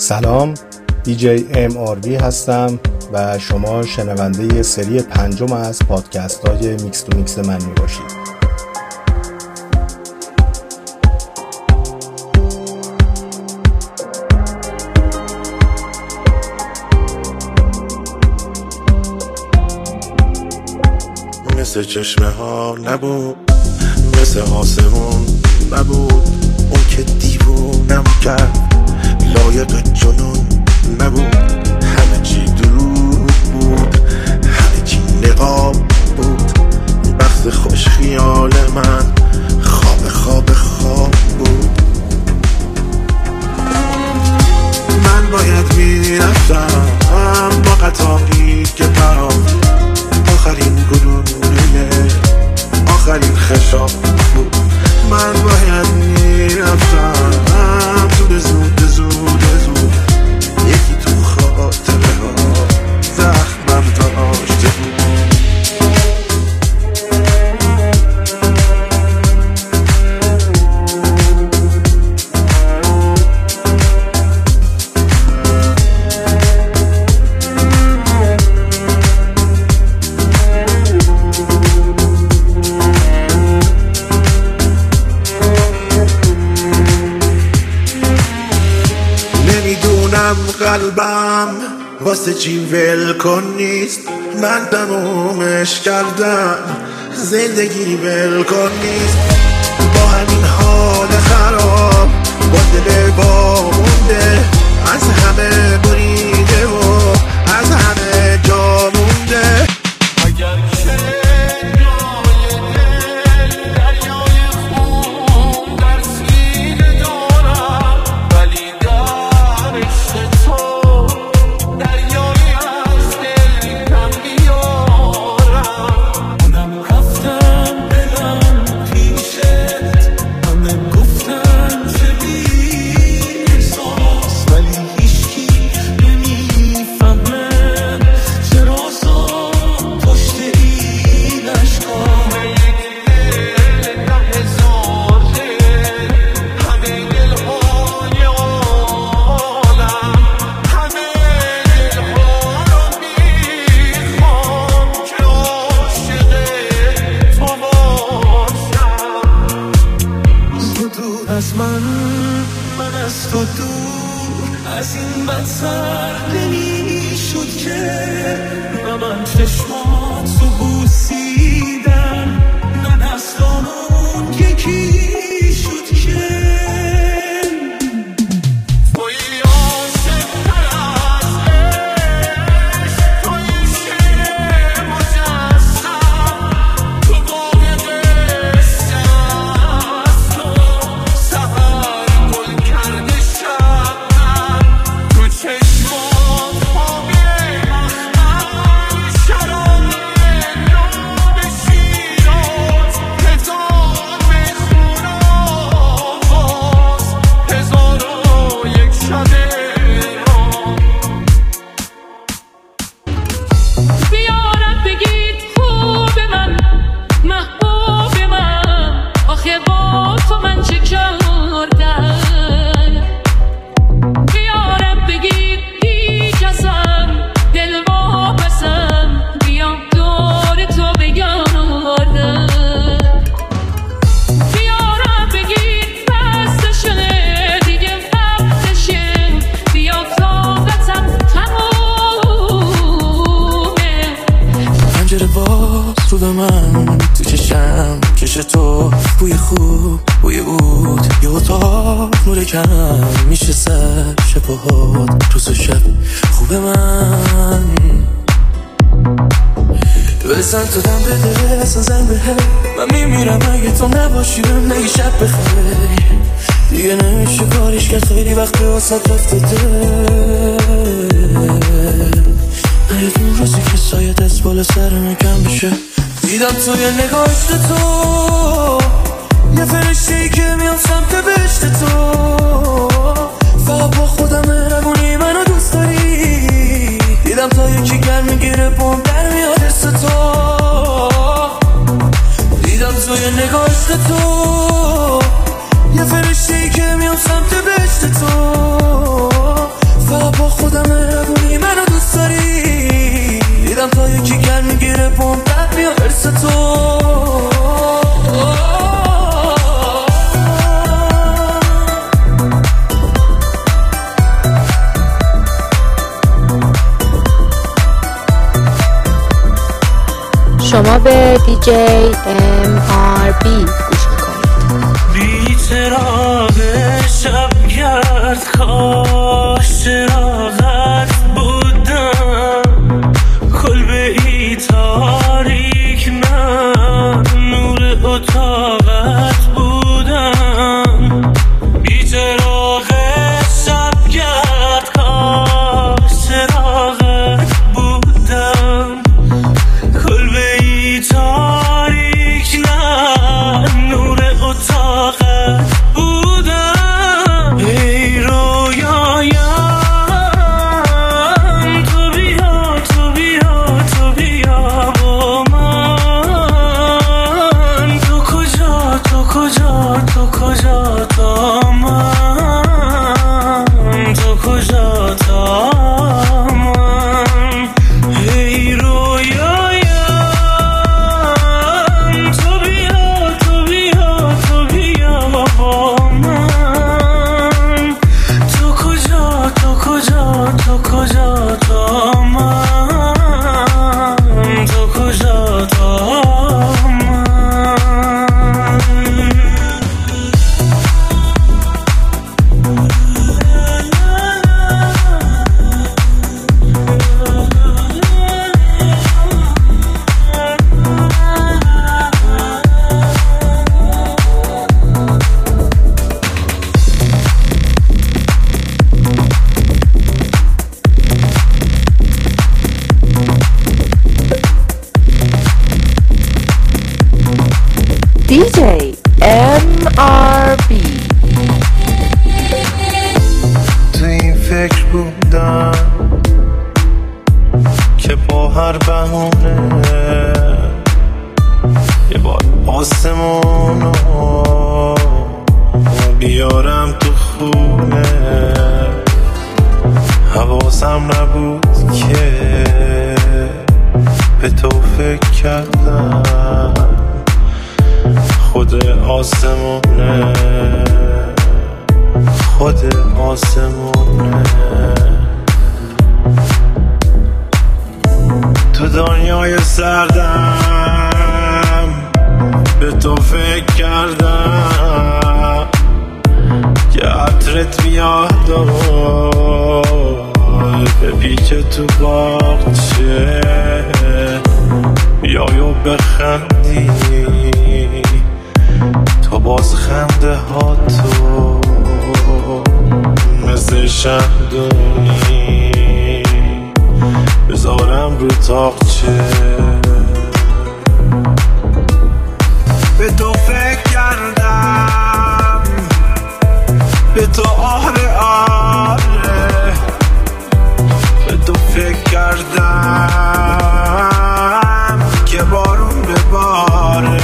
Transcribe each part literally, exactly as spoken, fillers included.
سلام، دی جی ام آر وی هستم و شما شنونده سری پنجم از پادکست های میکس تو میکس من می باشید. مثل چشمه ها نبود، مثل آسمون نبود، اون که دیوونم کرد لایق جنون نبود. همه چی دروغ بود، همه چی نقاب بود، بخت خوش خیال من خواب خواب خواب بود. من باید میرفتم با قطاری که برام آخرین گلوله آخرین خشاب بود. من باید میرفتم تو زود زود زود یکی تو خاطره ها زخمم داشته بود. قلبم واسه چی ولکن نیست، من تمومش کردم زندگی ولکن نیست. با همین حال خراب با دل وامونده، از همه بریده و از همه جا مونده. اگر از من من از تو دور، از این بدتر نمیشد که نه من چشمات تو بوسیدم، نه دستانون یکی شد که تو به من تو چشم چش تو بوی خوب بوی بود، یه اتاق نور کم میشه سر شب و هات روز و شب خوب من بزن تو دم بده اصلا زن به من میمیرم اگه تو نباشی نگی شب بخیر دیگه نمیشه کارش کرد خیلی وقت به واسط رفته نه اون روزی که سایت از بالا سرم کم بشه دیدم توی نگاهشت تو یه فرشته‌ای که میام سمت بهشت تو فقط با خودم مهربونی منو دوست داری دیدم تا یکی گرم میگیره بوم در میاد حس تو دیدم توی نگاهشت تو یه فرشته‌ای که میام سمت بهشت تو دی جی ام آر بی گوش میکنید. بی چراغ شبگرد کاش چراغت بودم، کلبه ای تاریک من نور اتاقت بودم. بی چراغ شبگرد کاش چراغت بودم، کلبه ای تاریک من نور اتاقت بودم. ای رویایم تو بیا تو بیا تو بیا با من، تو کجا تو کجا تو کجا تا من، تو کجا تا من. ای رویایم تو بیا تو بیا تو بیا با من، تو کجا تو کجا تو کجا تا من، تو کجا تا من. دی جی ام آر بی. تو این فکر بودم که با هر بهونه یه بار آسمونو بیارم تو خونه. حواسم نبود که به تو فکر کردم، خود آسمونه خود آسمونه. تو دنیای سردم به تو فکر کردم که عطرت میاد و به پیچ تو باغچه بیای و بخندی. تو باز خنده ها تو مثل شمدونی بذارم رو تاقچه. به تو فکر کردم به تو آره آره، به تو فکر کردم که بارون بباره.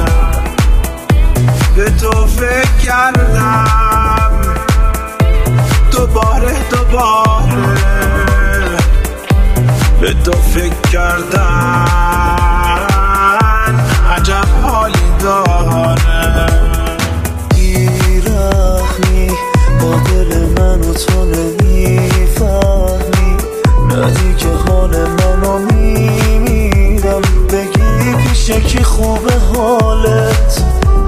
به تو فکر کردم دوباره دوباره، به تو فکر کردن عجب حالی داره. بیرحمی با دل من و تو نمیفهمی، ندی که حال منو میمیرم. بگی پیش کی خوبه حالت،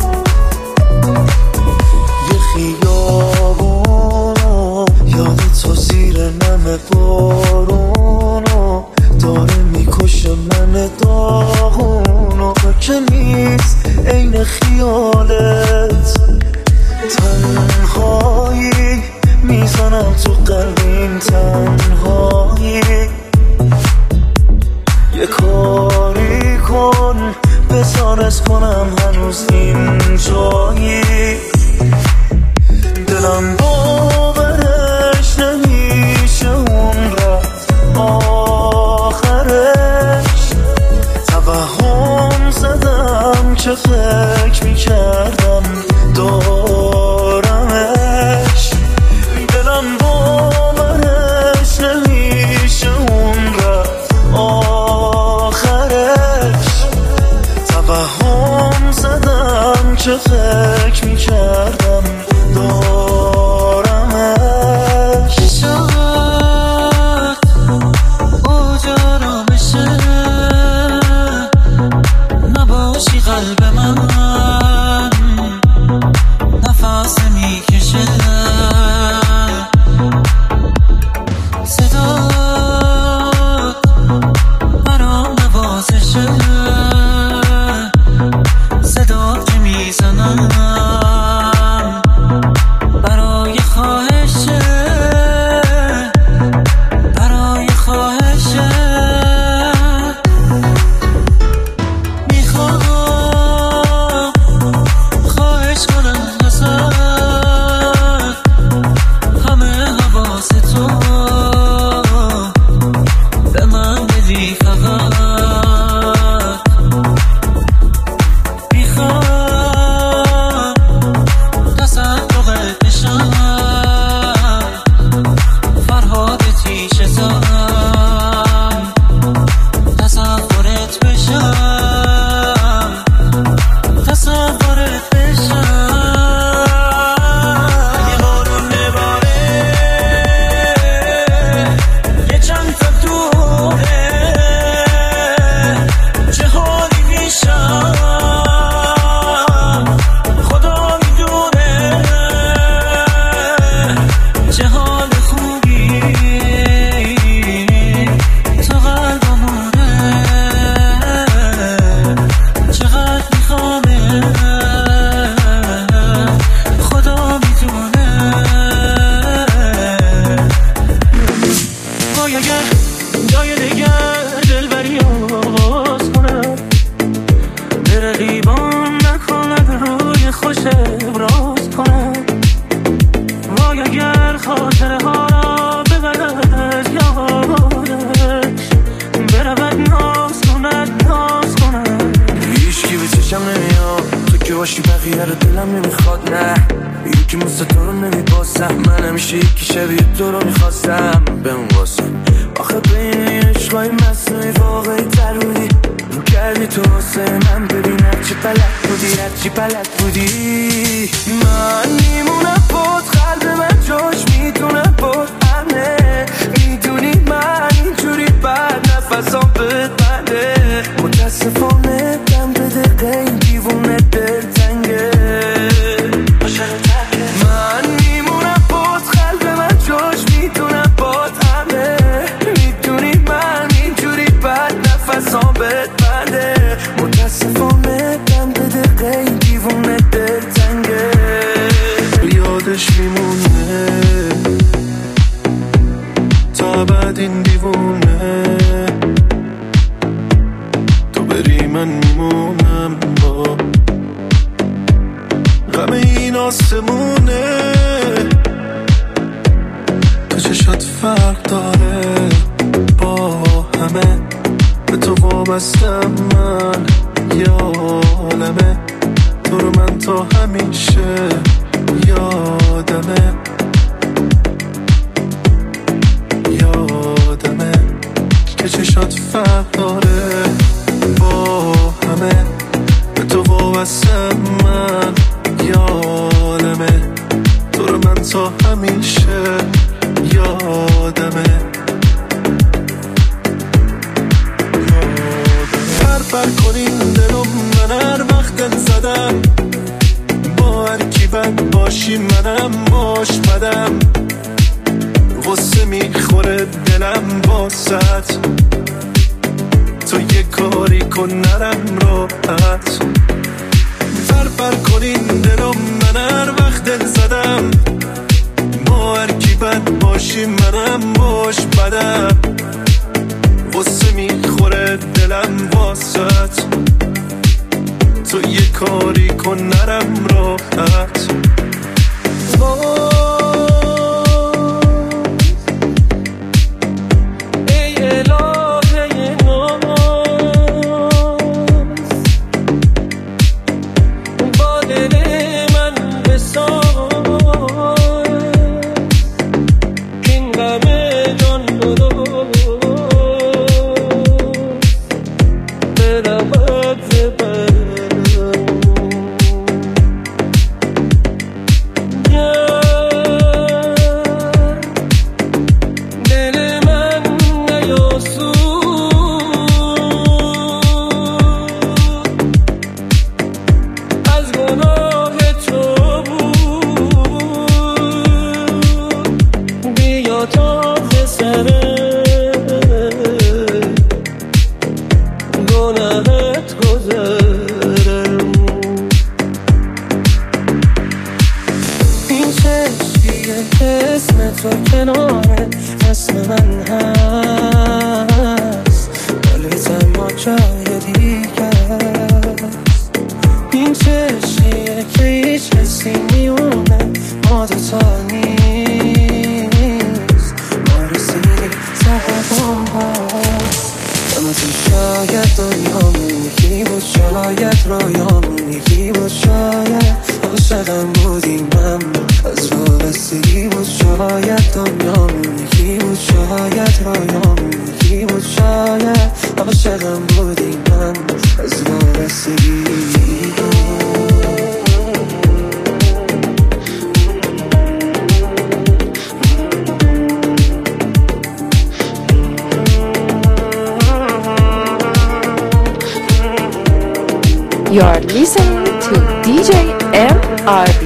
یه خیابونو یاد تو زیر نم بارونو داره میکشه من داغونو. که نیست عین خیالت، تنهایی میزنم تو قلبیم تنهایی. یه کاری کن بزارت کنم هنوز این جایی. دلم باورش نمیشه اون رفت آخرش. توهم زدم که فکر میکردم دارمش. دلم باورش نمیشه اون رفت آخرش. توهم زدم که فکر میکردم دارمش. شد اوج آرامشه، باشی قلب من نفس میکشه صدا برام نوازشه صدا که میزنم برای خواهشه برای خواهشه میخوام خواهش کنم ازت همه حواس تو به من بدی فقط میخوام تصدقت بشم فرهاد تیشتم تصورت بشم تصورت بشم یه بارون نباره یه چند تا دوره چه حالی میشم خدا میدونه چه حال خوبی تو قلبمونه چقدر میخوامه خدا میدونه وای اگر جای دیگر دلبری آغاز کنم به رقیبان نکند روی خوش ابراز کنم وای اگر خاطره ها را ببرد از یادش برود ناز کند ناز کند هیچکی به چشم نمیاد تو که باشی بقیه رو دلم نمیخواد نه یکی مثل تو رو نمیباسم من همیشه یکی شبیه تو رو میخواستم بمون واسم آخه بین این عشقای مصنوعی واقعی تر بودی رو کردی تو واسه من ببین هرچی بلد بودی هرچی بلد بودی من میمونم بود قلب من جاش میدونه بود همه میدونی من اینجوری بعد نفسام بد بنده متاسفانه دم به دقیقه این دیوونه دل تنگه من میمونم بود قلب من جاش میدونه بود همه میدونی من اینجوری بعد نفسام بد بنده متاسفانه دم به دقیقه این دیوونه دل تنگه یادش میمونه تا بعد این دیوونه تو بری من میمونم با غم این آسمونه تو چشات فرق داره با همه به تو وابستم من یادمه تو رو من تا همیشه یادمه یادمه که چشات فرق داره با همه به تو وابستم من یادمه تو رو من تا همیشه یادمه هر بر کنین دلم من هر وقت دل زدم با هر کی بد باشی منم باش بدم غصه میخوره دلم واسط تو یه کاری کن نرم راحت بر بر کنین دلم من هر وقت دل زدم با هر کی بد باشی منم باش بدم غصه میخوره دلم واسط تو یه کاری کن نرم راحت ای الهه ناز با دل من بساز این غم جان درست برود زبرم این چشمیه که هیچ حسی میونه ما دوتا نیست، ما رسیدیم ته هم هست. اما تو شاید دنیامون یکی بود، شاید رویامون یکی بود، شاید عاشقم بودیم اما از وابستگی بود. شاید دنیامون یکی بود، شاید رویامون یکی بود، شاید عاشقم بودیم اما از وابستگی بود. You are listening to دی جی ام آر بی.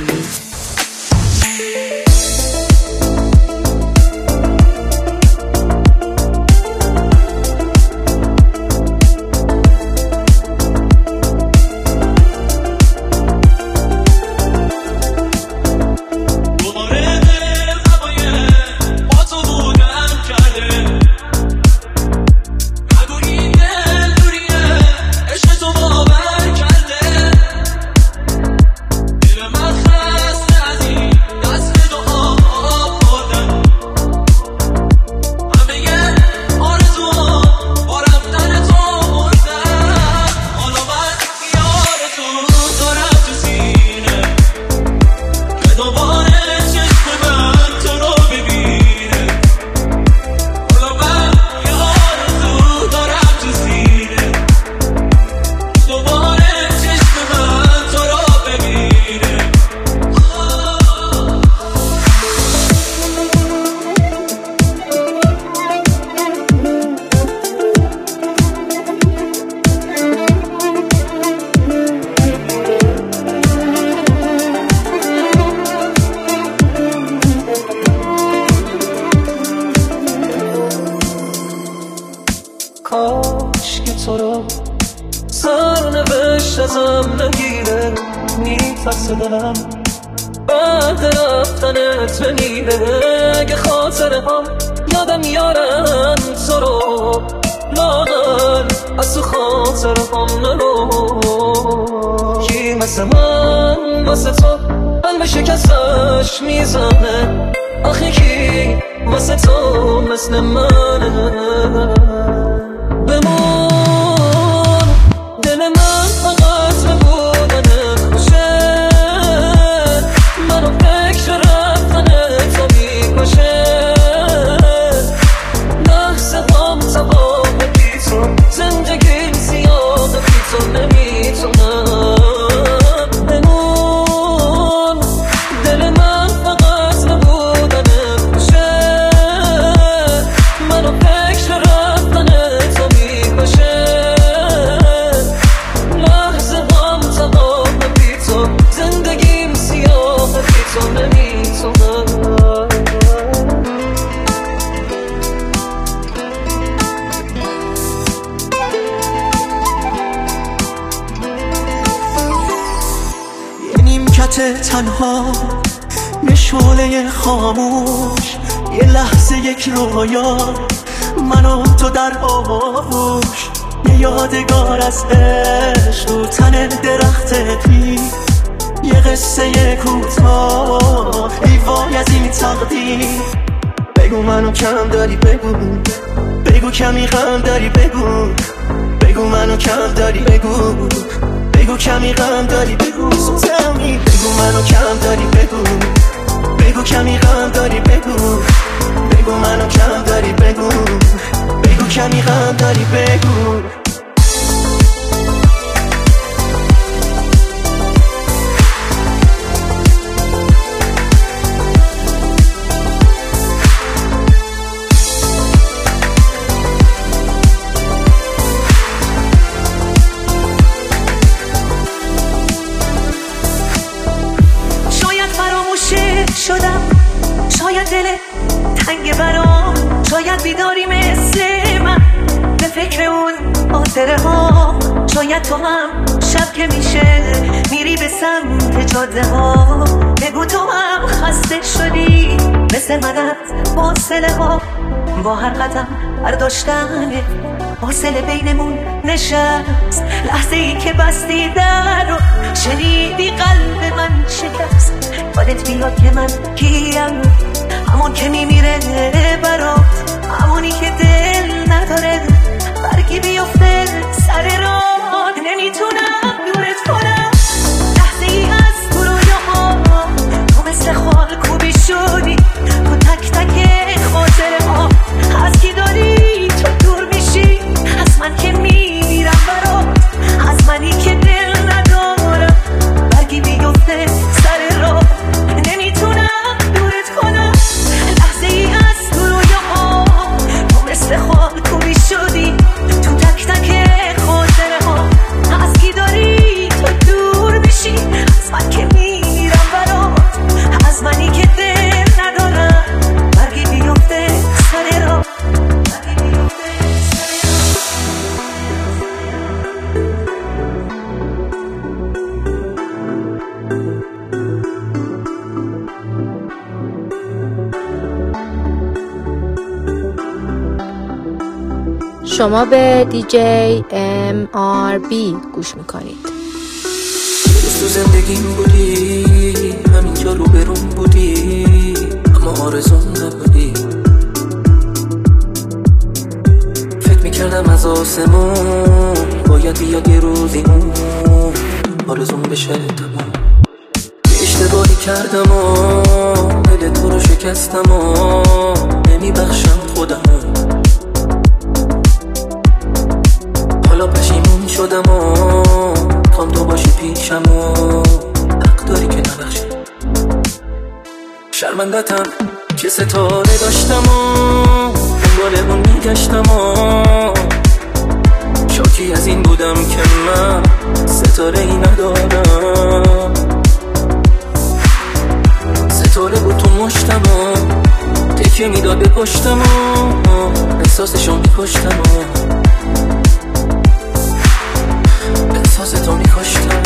کاش که تو رو سرنوشت ازم نگیره، میترسه دلم بعد رفتنت بمیره. اگه خاطره هم یادم میارن تو رو، لاغر از تو خاطره هم نرو. کی مثل من واسه تو قلب شکستش میزنه، آخه کی واسه تو مثل منه؟ بمون دل من فقط به بودنت خوشه، منو فکر رفتن تو میکشه. لحظه هم تمام بی تو، زندگیم زیاد بی تو نمیتونم. بمون دل من فقط به بودنت خوشه، منو فکر رفتن تو میکشه. لحظه هم تمام بی تو، زندگیم سیاه بی تو نمیتونم. یه نیمکت تنها، یه شعله خاموش، یه لحظه یک رویا، من و تو در آغوش. یه یادگار از عشق رو تن درخت پیر، یه قصه کوتاه ای وای از این تقدیر. بگو منو کم داری، بگو بگو کمی غم داری، بگو بگو منو کم داری، بگو بگو کمی غم داری، بگو تمی. بگو منو کم داری، بگو بگو کمی غم داری، بگو بگو منو کم داری، بگو بگو کمی غم داری، بگو. شدم شاید دل تنگ برام، شاید بیداری مثل من به فکر اون خاطره ها. شاید تو هم شب که میشه میری به سمت جاده ها. بگو تو هم خسته شدی مثل من از فاصله ها، با هر قدم برداشتن فاصله بینمون نشست. لحظه ای که بستی در رو یادت بیاد که من کیم، همون که میمیره برات، همونی که دل نداره برگی بیفته سر راه. نمیتونم دورت کنم لحظه ای از تو رویاها، تو مثل خال کوبی شدی تو تک تک خاطره ها. از کی داری تو دور میشی، از من که میمیرم برات، از منی که دل ندارم برگی بیفته سر راه. نمیتونم دورت کنم لحظه ای از تو رویاها، تو مثل خال کوبی شدی تو تک تک خاطره ها. از کی داری تو دور میشی، از من که میمیرم برات، از منی که دل ندارم برگی بیفته سر راه. شما به دیجی ام آر بی گوش میکنید. تو زندگیم بودی، همینجا رو برون بودی، اما آرزوم نبودی. فکر میکردم از آسمون باید بیاد یه روزی اون آرزوم بشه تمام. اشتباهی کردم و دل تو رو شکستم و نمیبخشم خودمو. حالا پشیمون شدم و کام تو باشی پیشم و حق داری که نبخشی. شرمندتم که ستاره داشتم و دنبال اون میگشتم و شاکی از این بودم که من ستاره ای ندارم. ستاره بود تو مشتم و تکیه میداد به پشتم و احساسشو میکشتم و احساس تو میکشتم.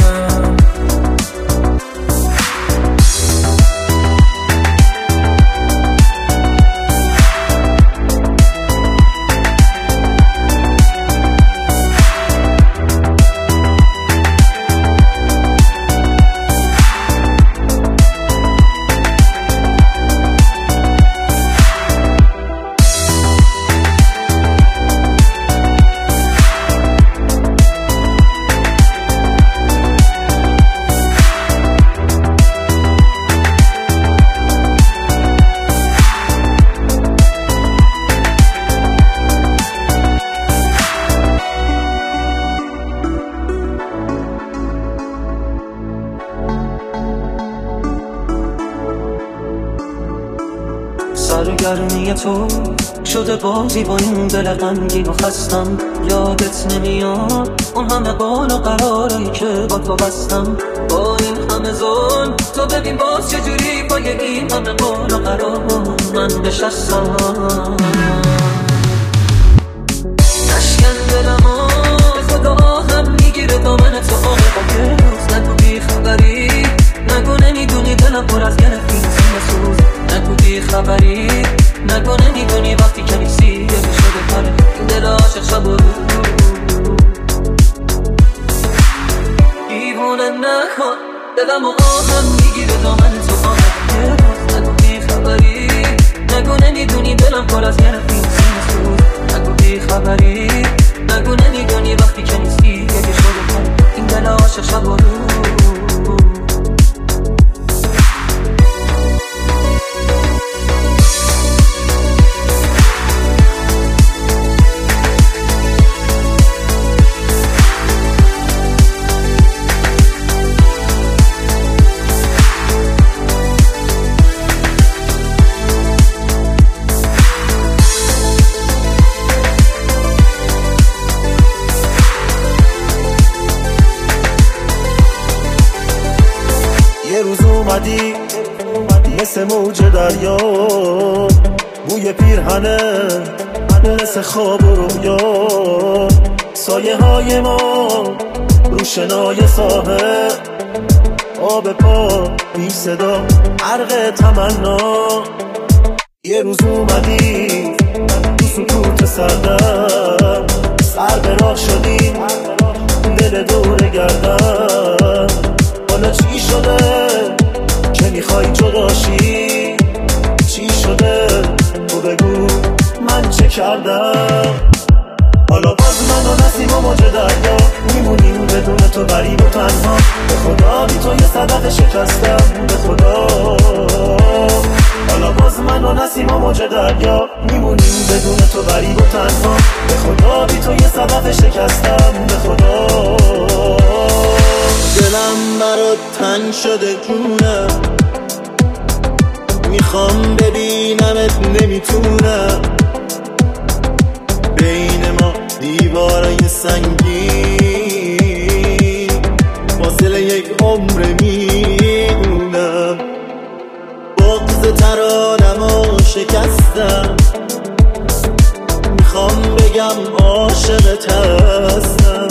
سرگرمی تو شده بازی با این دل غمگین و خستم. یادت نمیاد اون همه قول و قراری که با تو بستم. با این همه ظلم تو ببین باز چجوری با این همه قول و قرار من نشستم. نشکن دلم و خدا هم میگیره دامن تو آقه با که روز نگو بی خبری، نگو نمیدونی دلم پر از گرفتی سینه سوز. نگو بی خبری، نگو نمیدونی وقتی که نیستی یه شده کاره این دل عاشق شب و روز. دیوونه نکن دلم و آهم میگیره دامن تو آقه یه روز. نگو بی خبری، نگو نمیدونی دلم پر از گرفتی سینه سوز. نگو بی خبری، نگو نمیدونی وقتی که نیستی یه شده کاره این دل عاشق شب و روز. یه روز اومدی مثل موج دریا، بوی پیرهنه مثل خواب و رویا. سایه های ما روشنای ساحل، آب پا بی صدا عرق تمنا. یه روز اومدی تو سکوت سردم، سر به راه شدیم دل دور گردم. حالا چی شده که میخوای به خدا بی تو یه صدف شکستم به خدا. حالا باز من و نسیم و موج دریا میمونیم بدون تو غریب و تنها. به خدا بی تو یه صدف شکستم به خدا. دلم برات تنگ شده جونم، میخوام ببینمت نمیتونم. بین ما دیوارای سنگین فاصله یک عمر میدونم. بغض ترانمو شکستم، میخوام بگم عاشقت هستم.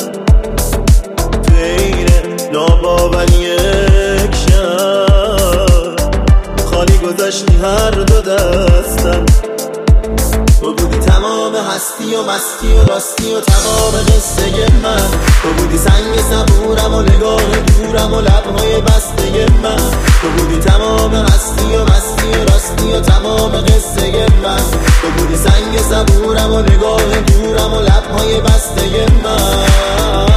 بین ناباوری یک شب خالی گذاشتی هر دو دستم. تو بودی تمام هستی و مستی و راستی و تمام قصه من. تو بودی سنگ صبورم و نگاه دورم و لبهای بسته من. تو بودی تمام هستی و مستی و راستی و تمام قصه من. تو بودی سنگ صبورم و نگاه دورم و لبهای بسته من.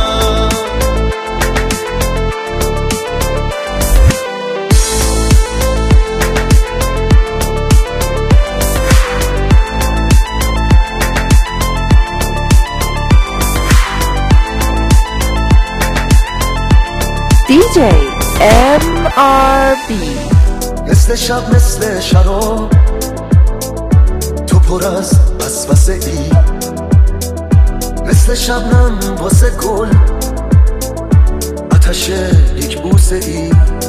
دی جی ام آر بی. مثل شب مثل شراب تو پر از وسوسه ای، مثل شبنم واسه گل آتش یک بوسه ای.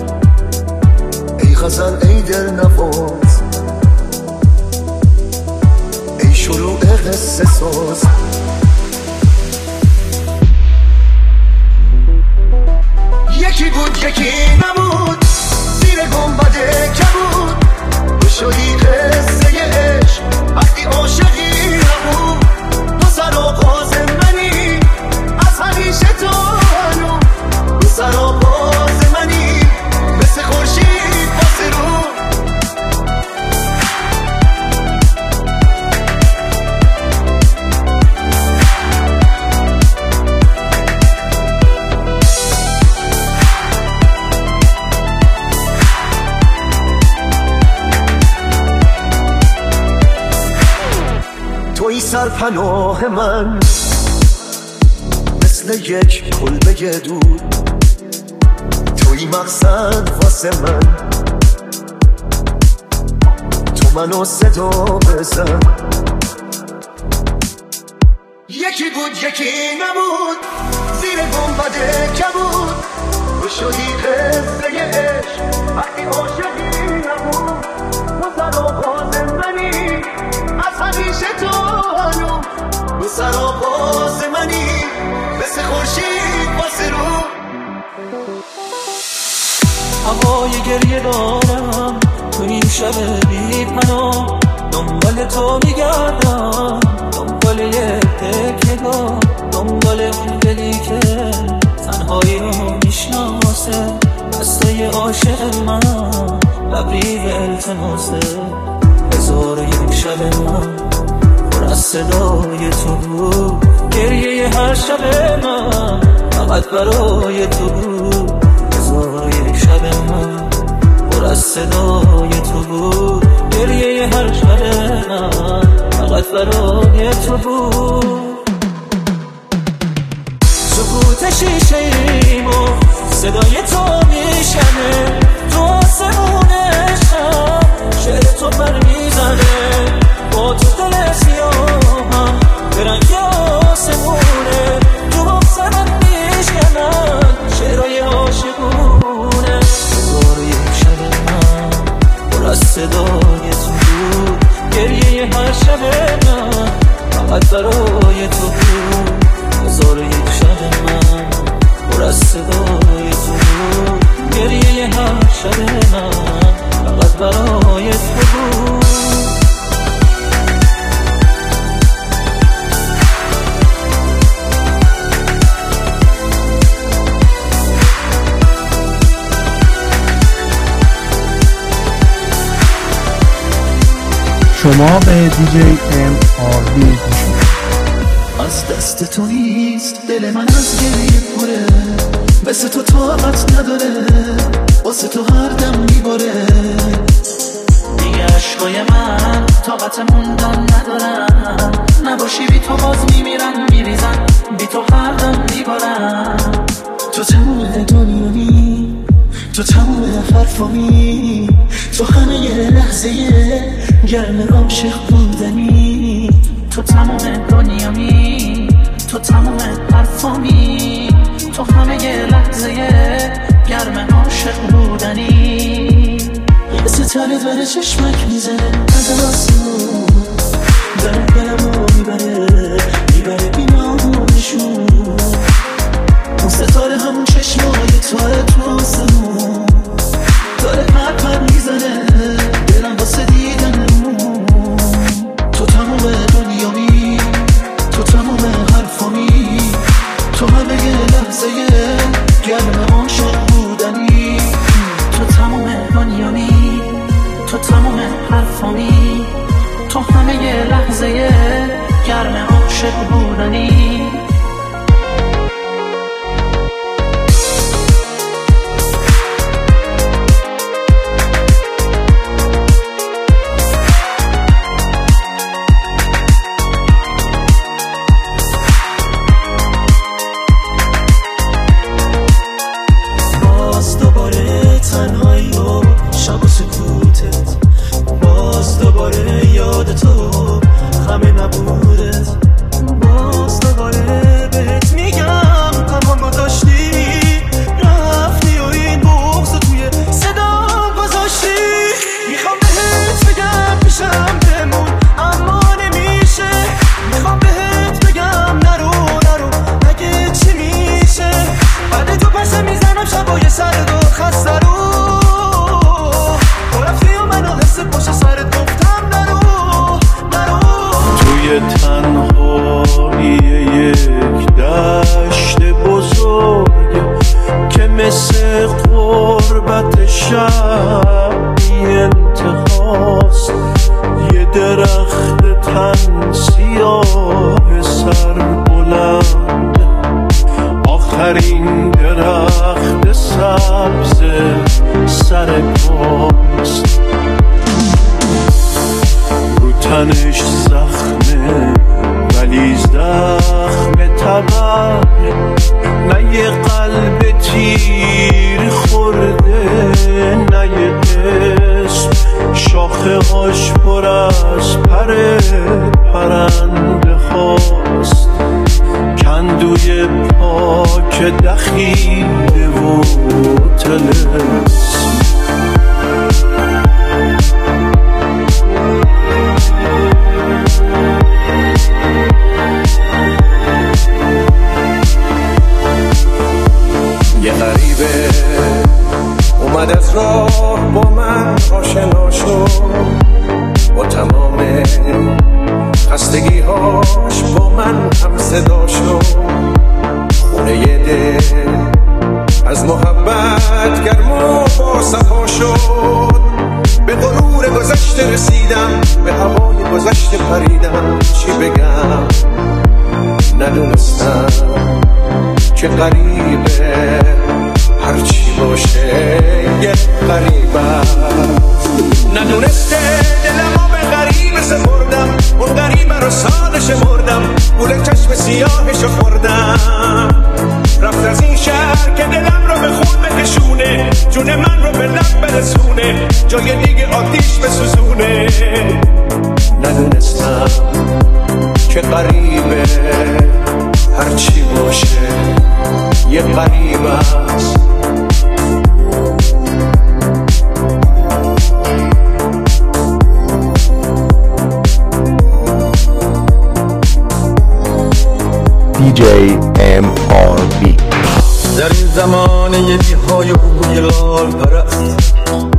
ای غزل ای دل نواز، ای شروع قصه ساز. یکی بود یکی نبود، زیر گنبد کبود. تو شدی قصه عشق وقتی عاشقی نبود. تو سر و باز منی از همیشه تو هنو. تو سر و باز منی مثل خورشید واسه رو. توی سرپناه من مثل یک کلبه دور. توی مقصد واسه من، تو منو صدا بزن. یکی بود یکی نبود، زیر گنبد کبود. تو شدی قصه عشق وقتی عاشقی نبود. تو سر و باز منی از همیشه تو هنو. تو سر و باز منی مثل خورشید واسه رو. هوای گریه دارم تو این شب بی پناه. دنبال تو میگردم، دنبال یه تک نگاه، دنبال اون دلی که تنهایی رو میشناسه. دسته عاشق من لبریب التماسه. هزار یک شب من پر از صدای تو بود. گریه هر شب من فقط برای تو بود. هزار یک شب من پر از صدای تو بود. گریه هر شب من فقط برای تو بود. سکوت شیشه ایمو صدای تو میشنه. تو آسمون شب شعر تو پر میزنه. با تو دل سیاهم به رنگ آسمونه. تو بغزم میشکنن شعرهای عاشقونه. هزار یک شب من پر از صدای تو بود. گریه هر شب من فقط برای تو بود. هزار یک شب من پر از صدای تو بود. گریه هر شب من فقط برای تو بود. شما به دی جی ام آر بی گوش میدید. از از دست تو نیست، دل من از گریه پره، مثل تو طاقت نداره، واسه تو هر دم میباره. دیگه عشقای من طاقت موندن ندارم، نباشی بی تو باز میمیرم میریزم، بی تو هر دم میبارم. تو تموم دنیایی، تو تموم حرفامی، تو همه یه لحظه گرم عاشق بودنی. تو تموم دنیایی، تو تموم حرفامی، تو همه یه لحظه گرم عاشق بودنی. یه ستاره داره چشمک میزنه از آسمون، داره گلمو میبره میبره بینامونشون. اون ستاره همون چشمای توه تو آسمون، داره پرد پرد میزنه دلم واسه دیدنمون. تو تموم دنیامی، تو تموم حرفامی، تو همه یه لحظه گرم عاشق بودنی. تو تموم دنیامی، تو تموم حرفامی، تو همه یه لحظه گرم عاشق بودنی. دی جی ام آر بی. در این زمان یکی های بوی لال پرست،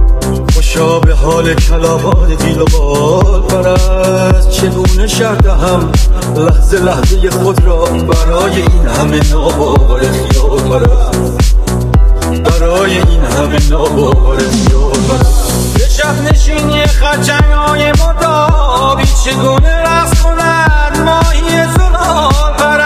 خوشا به حال کلاهات دیل و بال پرست. چگونه شرح دهم لحظه لحظه خود را برای این همه ناباور خیال پرست، برای این همه ناباور خیال پرست. به شب نشینی خرچنگ های مدابی چگونه رقص کند ماهی زلال پرست.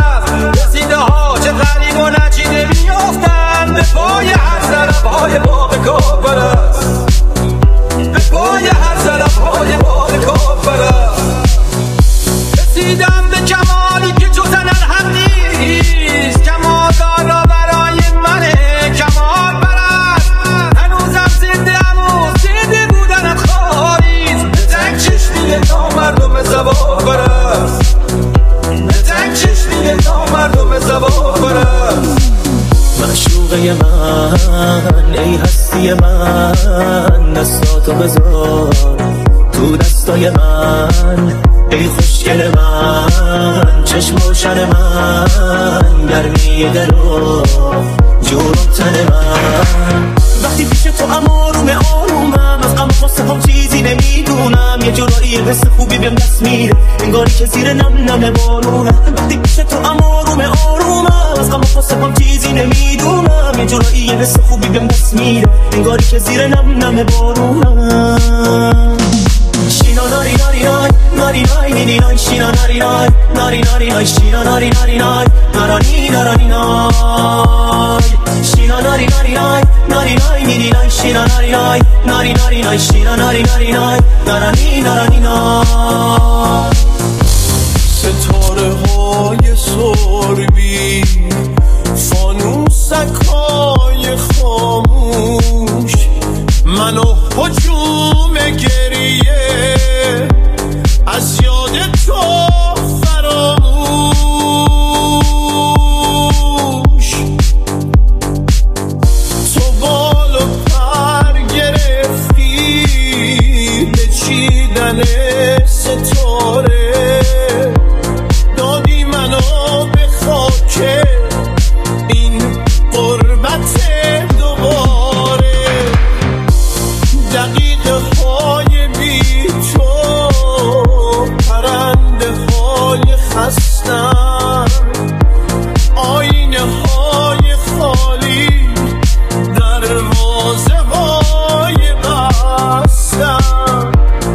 ای هستی من دستاتو بذار تو دستای من، ای خوشگل من چشم روشن من، گرمی دلو جون تن من. وقتی پیش تو ام آروم آرومم، از غم خواست هم چیزی نمیدونم، یه جورایی حس خوبی بهم دست میده انگاری که زیر نم نم بارونم. وقتی پیش تو ام آروم آرومم، از غم خواست هم چیزی نمیدونم، یه جورایی حس خوبی بهم دست میده انگاری که زیر نم نم بارونم. شینا ناری ناری نای ناری نای نی نای شینا ناری نای ناری ناری نای شینا ناری ناری نای نارانی نارانی نای شینا ناری ناری نای ناری نای نی نای شینا ناری نای ناری ناری نای شینا ناری ناری نای نارانی نارانی نای. ستاره های سربی، فانوسک‌های خاموش، منو هجوم گریه از یاد تو فراموش. تو بال و پر گرفتی به چیدن ستاره، دادی منو به خاک این غربت دوباره. دقیقه های بی تو پرنده های خستم، آینه های خالی دروازه های بستم.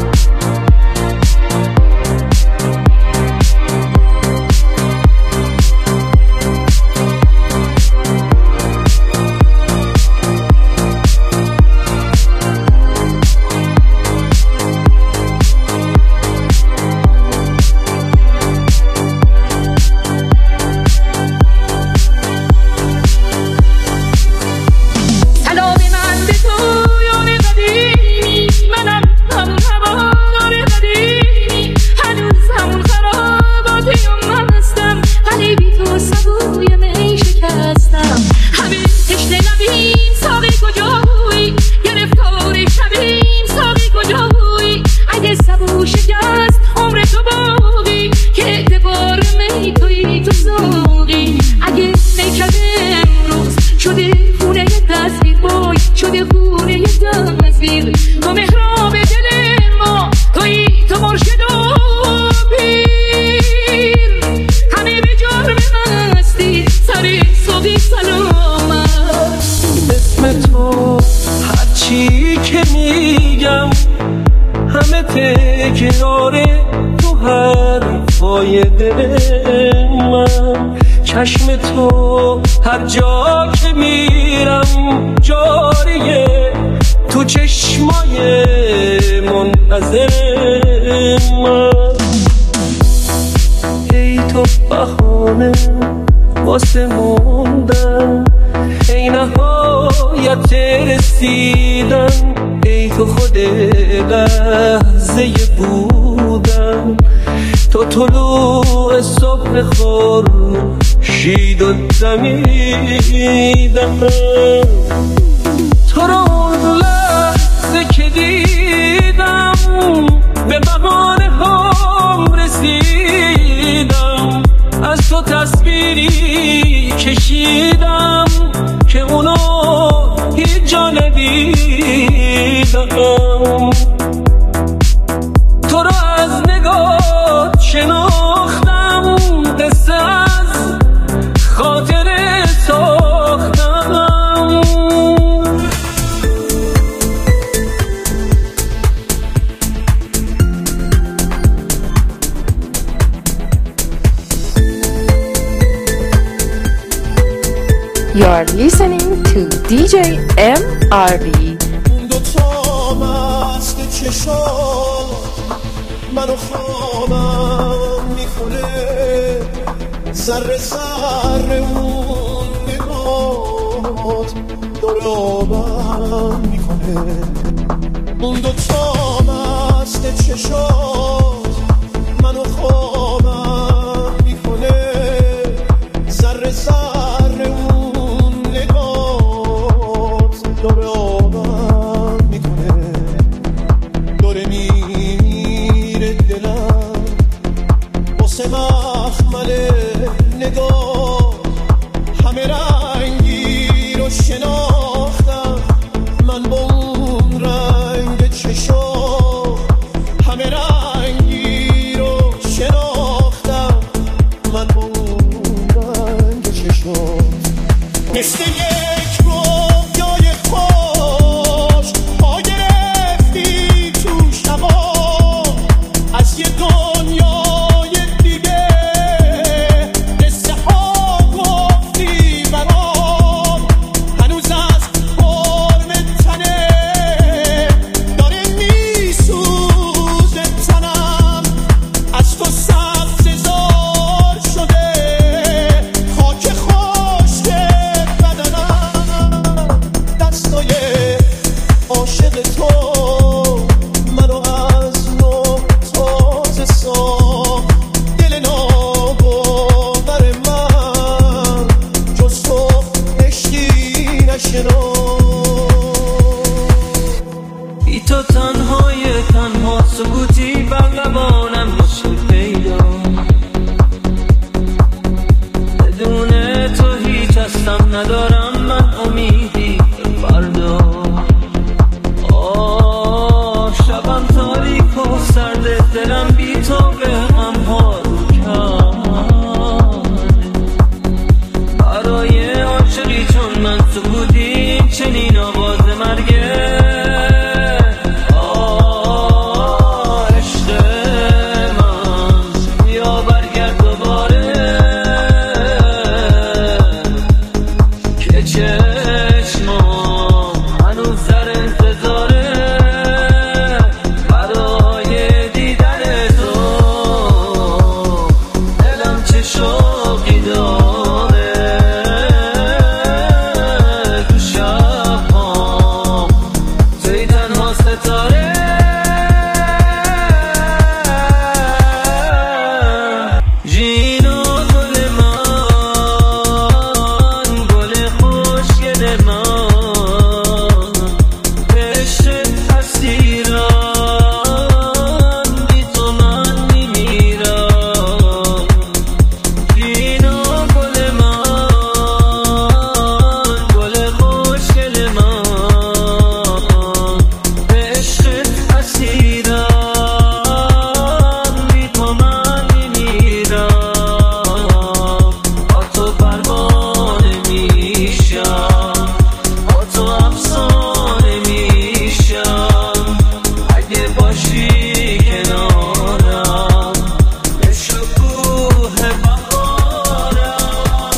چشم تو هر جا که میرم جاریه، تو چشمای منتظر من. ای تو بهانه واسه موندن، ای نهایت رسیدن، ای تو خود لحظه بودن، تو طلوع صبح خورشید و دمیدن. تو رو اون لحظه که دیدم به بهانه هم رسیدم، از تو تصویری کشیدم که اونو هیچ جا ندیدم. تو رو از نگاه شناختم، قصه از خاطر ساختم. You are listening to دی جی ام آر بی. دو تا مست چشام منو خوابم میکنه، ذره ذره اون نگات دور آبم میکنه. اون دو تا مست چشات منو خوابم میکنه، ذره ذره اون نگات دور یاد تو منو از نو تازه ساخت. دل ناباور من جز تو عشقی نشناخت. بی تو تنهای تنها سکوتی بر لبانم مشکل پیدا. بدون تو هیچ هستم ندارم من امیدی فردا. آه شبم تاریک و سرد دلم بی تو به غمها رو کرد. برای عاشقی چون من تو بودی چنین آواز مرگه. آه عشق من بیا برگرد دوباره که چشمام هنوز در انتظاره برای دیدن تو. دلم چه شوقی داره تو شب‌هام توی تنها ستاره. جینا گل من گل خوشگل من عشق اسیرم بی تو من میمیرم. جینا گل من گل خوشگل من عشق اسیرم بی تو من میمیرم. با تو پروانه میشم با تو افسانه میشم اگه باشی کنارم به شکوه بهارم.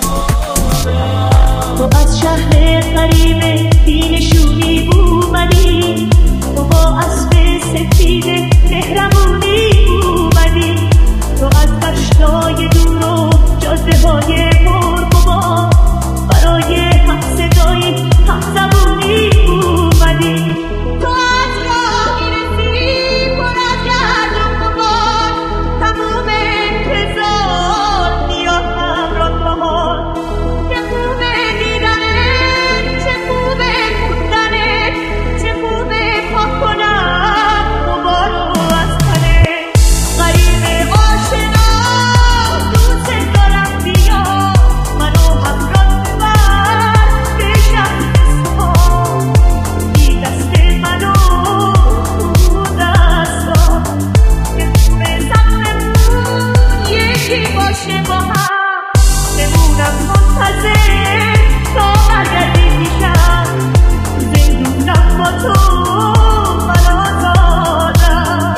تو از شهر غریب بینشونی اومدی. تو با اسب سفید مهربونی اومدی. تو از دشتای دور و جاده های مرغوبا برای هم صدایی هم زبونی اومدی. تو از راه میرسی پر از گرد و غبار. تموم انتظار بیا همراه بهار. چه خوبه دیدنت چه خوبه موندنت چه خوبه پاک کنم غبارو از تنت. غریب آشنا دوست دارم بیا منو همراه ببر به شهر اصفهان. بی دست منو تو دستام که توی زخممون یکی باشه با هم. بمونم منتظر تا برگردی پیشم. زندونم با تو من آزادم.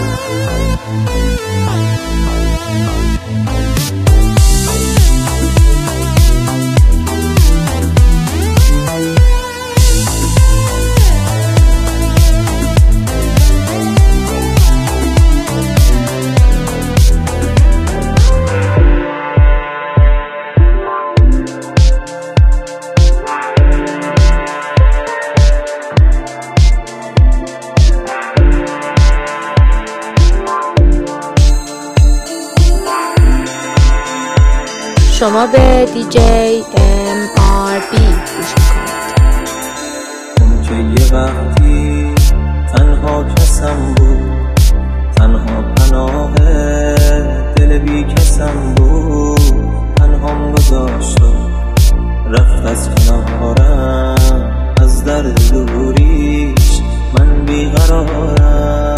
شما به دیجی ام آر بی گوش میکنید. اون که یه وقتی تنها کسم بود، تنها پناه دل بی کسم بود. تنهام گذاشت و رفت از کنارم. از درد دوریش من بیقرارم.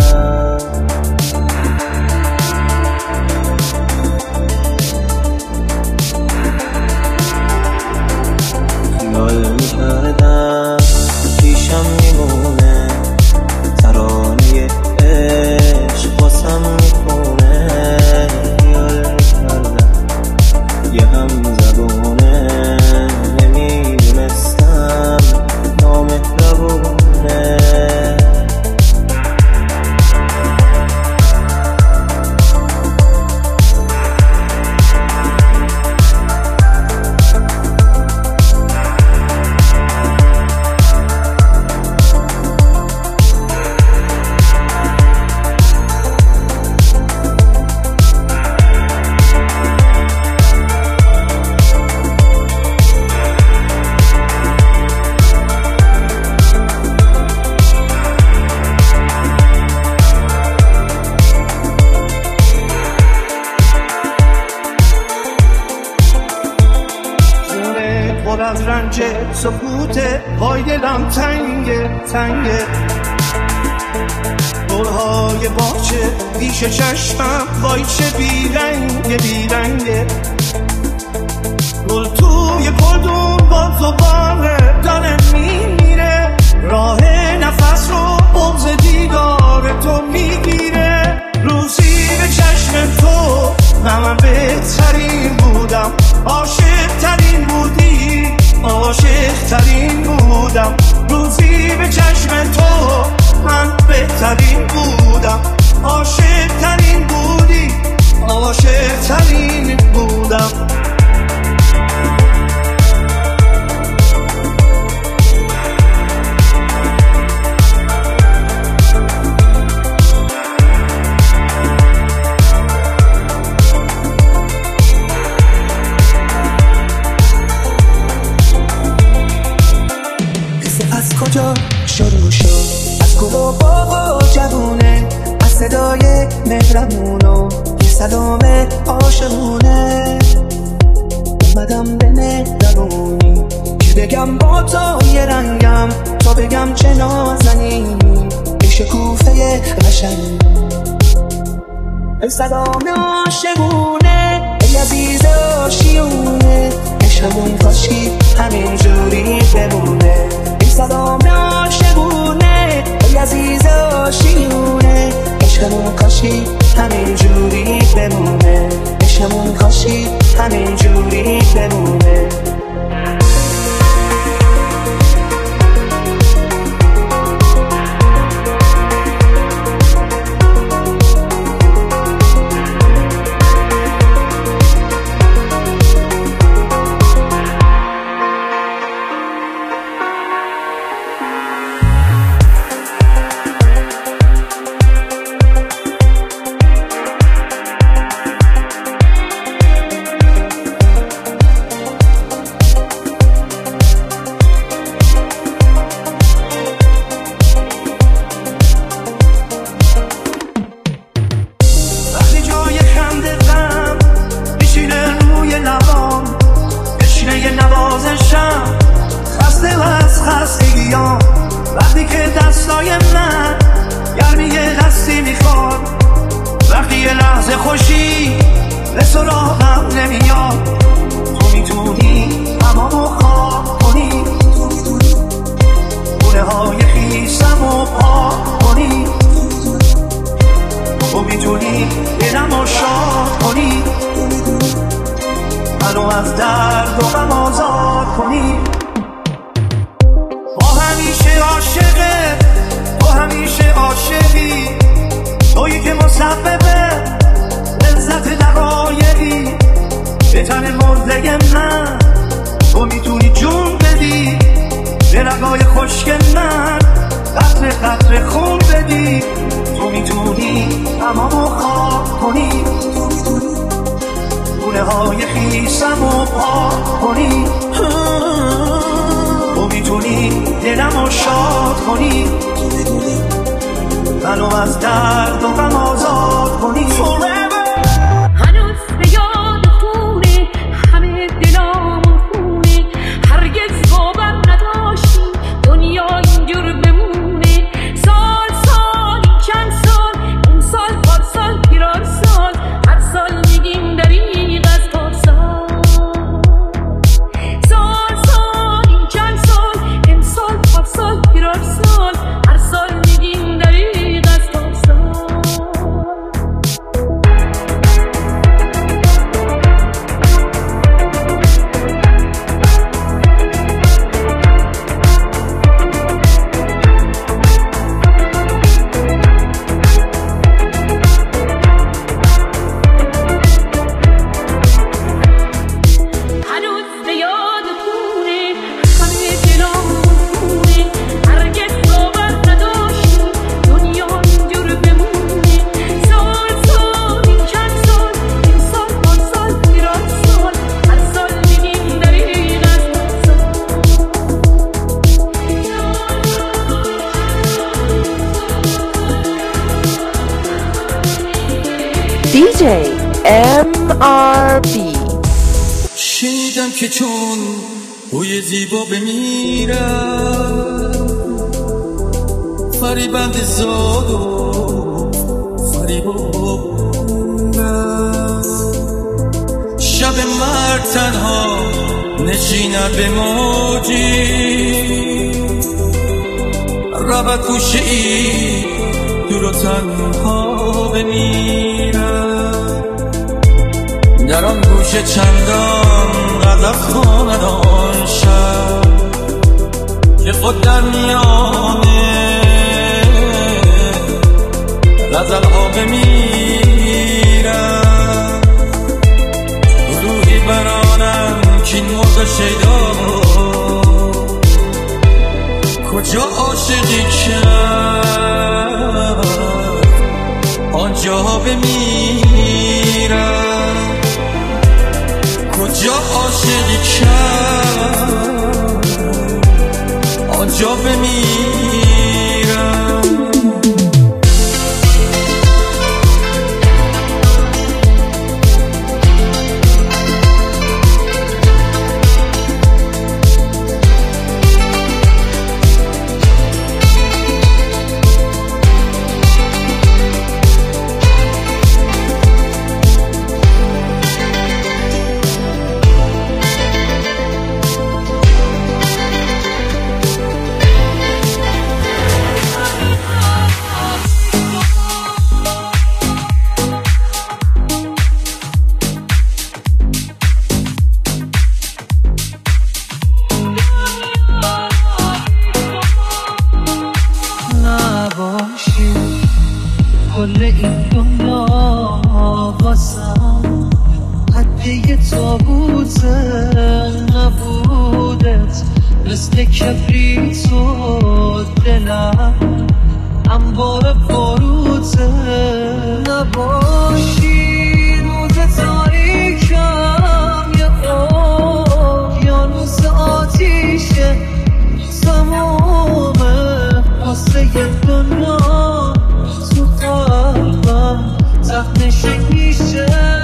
خیال میکردم پیشم میمونه. ترانه عشق باسم میخونه. خیال میکردم یه هم زبونه. نمیدونستم نامهربونه. سکوته های دلم تنگه تنگه گلهای باغچه پیش چشمم وای چه بیرنگه بیرنگه گل توی گلدون با زبانه داره میمیره راه نفس رو بغض دیدار تو میگیره روزی به چشم تو من بهترین بودم عاشق ترین بودی عاشق ترین بودم روزی به چشم تو من بهترین بودم عاشق ترین بودی عاشق ترین بودم شروع شد از گل و باغ و جوونه از صدای مهربون و یه سلام عاشقونه اومدم به مهربونی که بگم با تو یه رنگم تا بگم چه نازنینی ای شکوفه قشنگ ای سلام عاشقونه ای عزیز آشیونه عشقمون کاشکی همینجوری بمونه سلام عاشقونه ای عزیز آشیونه عشقمون کاشی همین جوری بمونه عشقمون کاشی همین جوری بمونه وقتی که دستای من گرمی دستی میخواد وقتی یه لحظه خوشی به سراغم نمیاد تو میتونی همامو خواب کنی گونه های خیسم و پاک کنی تو میتونی دلمو شاد کنی منو از درد و غم آزاد کنی همیشه عاشقه تو همیشه عاشقی تویی که مسببه لذت دقایقی به تن مرده من تو میتونی جون بدی به رگای خشک من قطره قطره خون بدی تو میتونی همامو خواب کنی گونه های خیسم و پاک کنی تو میتونی دلمو شاد کنی منو از درد و غم آزاد کنی هنوز به یاد خونه همه دلامو خونه هرگز باور نداشتی دنیا اینجور بمونه سال سال این چند سال این سال پارسال پیرار سال هر سال میگیم دریغ از پارسال سال سال این چند سال این سال پارسال پیرار سال هر سال میگیم دریغ از پارسال دی جی ام آر بی. شنیدم که چون بوی زیبا بمیرم فریبند زاد و فریبا شب مرد تنها نشیند به موجی رود گوشه ای دور و تنها بمیرم در آن گوشه چندان غزل خواند آن شب که خود در میان غزل ها بمیرم روحی برانم که این مرغ شیدا کجا عاشقی کرد آنجا بمیرم کجا عاشقی کرد آنجا بمیرم کل این دنیا واسم حدیه تابوت نبودت مثل کبریت و دلم انبار باروته نباشی روز تاریکم یا اقیانوس آتیشه تمامه واسه دنیا تو قلبم زخمشی میشه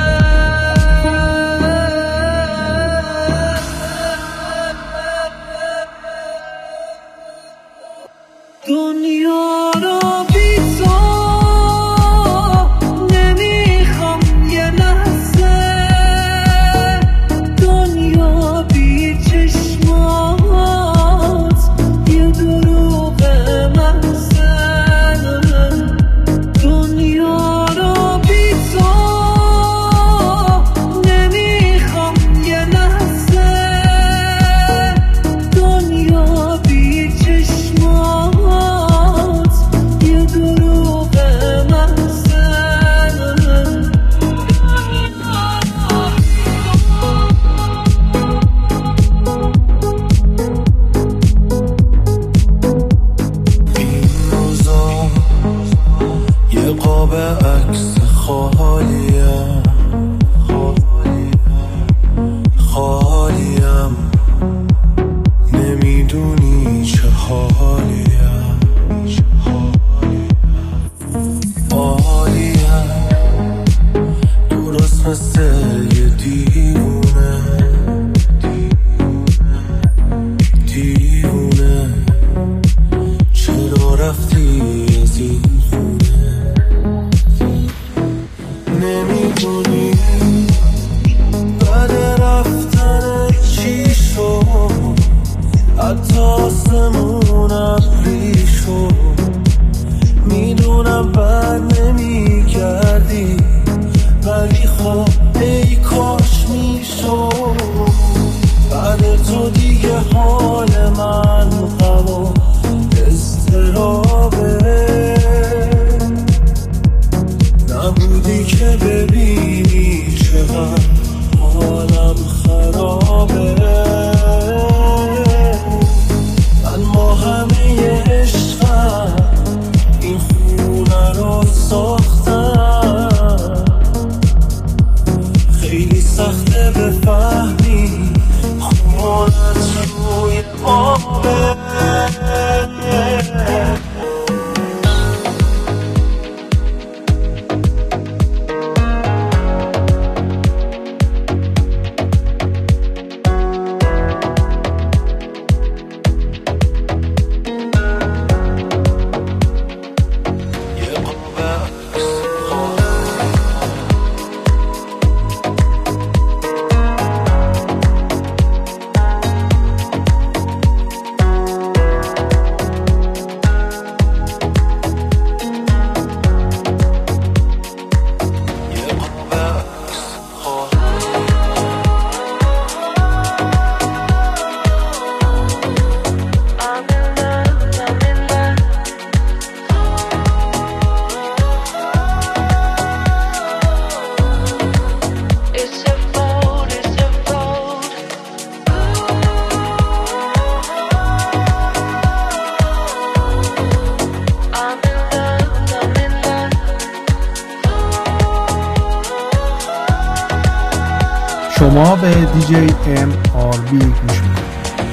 دنیا رو بی تو نمیخوام یه لحظه دنیا بی چشمات یه دروغ محضه دنیا رو بی تو نمیخوام یه لحظه دنیا بی چشمات یه دروغ محضه این روزا یه قاب عکس خالیم خالیم نمیدونی چه حالیم عالیم درست مثل یه دیوونه دیوونه چرا رفتی از این خونه نمیدونی بعد رفتن چی شد حتی آسمون ابری شد میدونم بعد نمی کردی ولی خب ای کاش میشد بعد تو دیگه حال من غم و اضطرابه نبودی که ببینی چقدر حالم خرابه من با همه عشقم این خونه رو شما به دیجی ام آر بی گوش میکنید.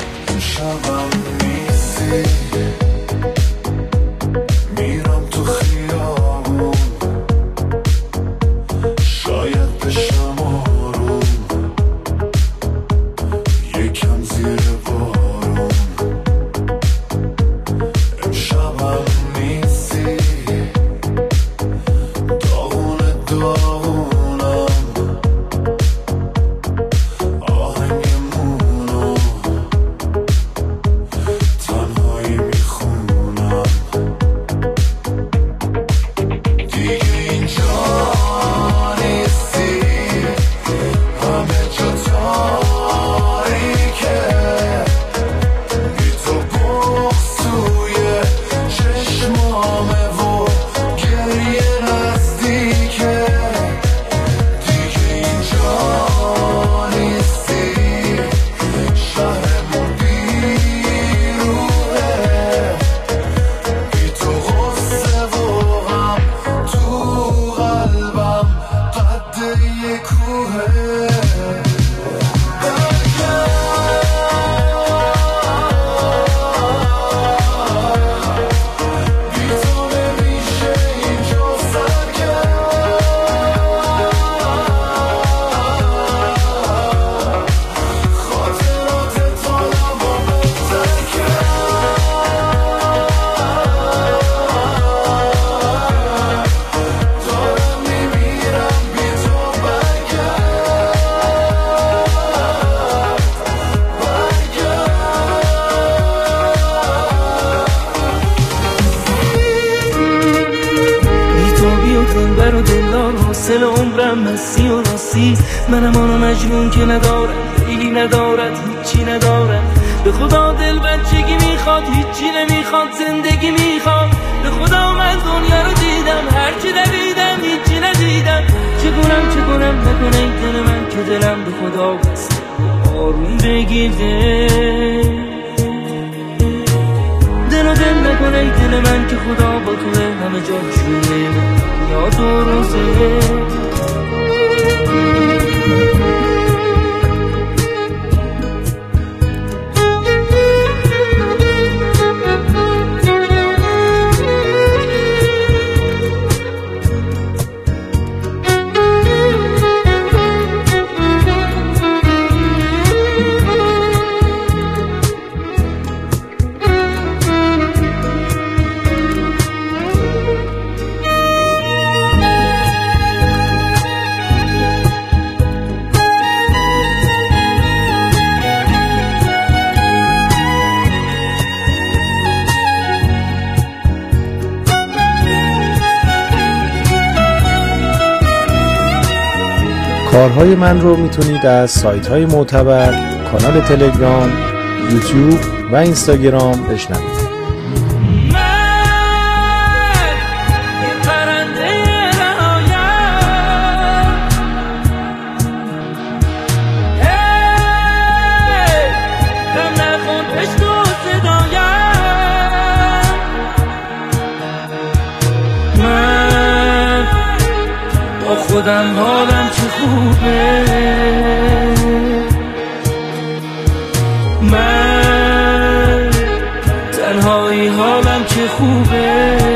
حاصل عمرم مسی و راستی، منم آن مجنون که ندارم خیلی ندارد هیچی ندارم. به خدا دل بچگی میخواد هیچی نمیخواد زندگی میخواد. به خدا من دنیا رو دیدم هرچی دویدم هیچی ندیدم. چه کنم چه کنم نکنه این دل من که دلم به خدا بسته آروم بگیره. دل و دل نکنه ای دل من که خدا با توه همه جا نشونه من یا دو روزه. کارهای من رو میتونید از سایت های معتبر، کانال تلگرام، یوتیوب و اینستاگرام بشنوید. خودم حالم چه خوبه، من تنهایی حالم چه خوبه.